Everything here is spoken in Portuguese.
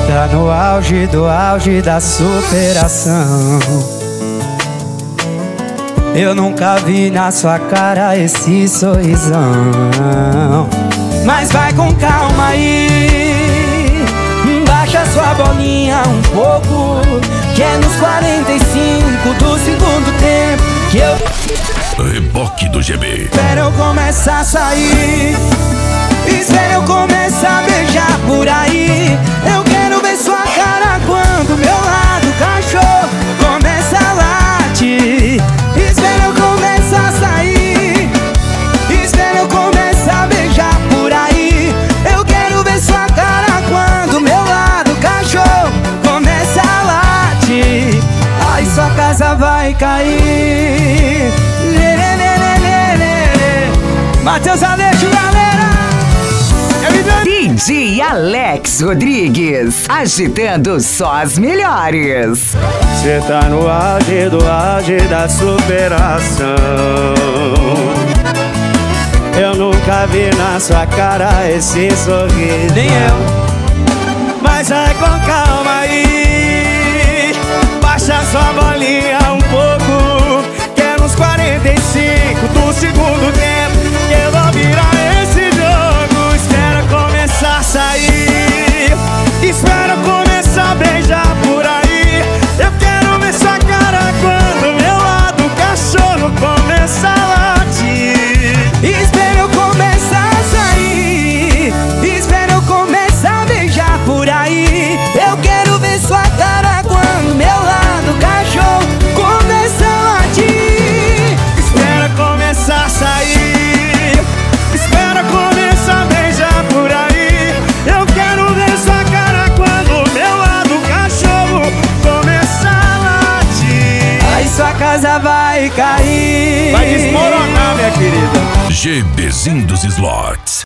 tá no auge do auge da superação. Eu nunca vi na sua cara esse sorrisão. Mas vai com calma aí, baixa sua bolinha um pouco, que é nos 45 do segundo tempo que eu... Reboque do GB. Espera eu começar a sair, espera eu começar a beijar por aí. Eu quero ver sua cara quando meu lado cachorro começa a latir. Espera eu começar a sair, espera eu começar a beijar por aí. Eu quero ver sua cara quando meu lado cachorro começa a latir. Ai, sua casa vai cair. Matheus Aleixo, galera! DJ Alex Rodrigues, agitando só as melhores. Cê tá no auge da superação. Eu nunca vi na sua cara esse sorriso. Nem eu. Mas vai com calma aí, baixa sua bolinha um pouco, que é nos 45 do segundo tempo que eu vou virar esse jogo. Espera começar a sair, espera começar a beijar por aí. Eu quero ver sua cara quando meu lado cachorro começa a latir. Espera eu começar a sair, espera eu começar a beijar por aí. Eu quero ver sua cara quando meu lado cachorro começa a latir. Espera começar a sair, espera começar a beijar por aí. Eu quero ver sua cara quando meu lado cachorro começa a latir. Aí sua casa vai cair, vai desmoronar, minha querida. GBzinho dos Slots.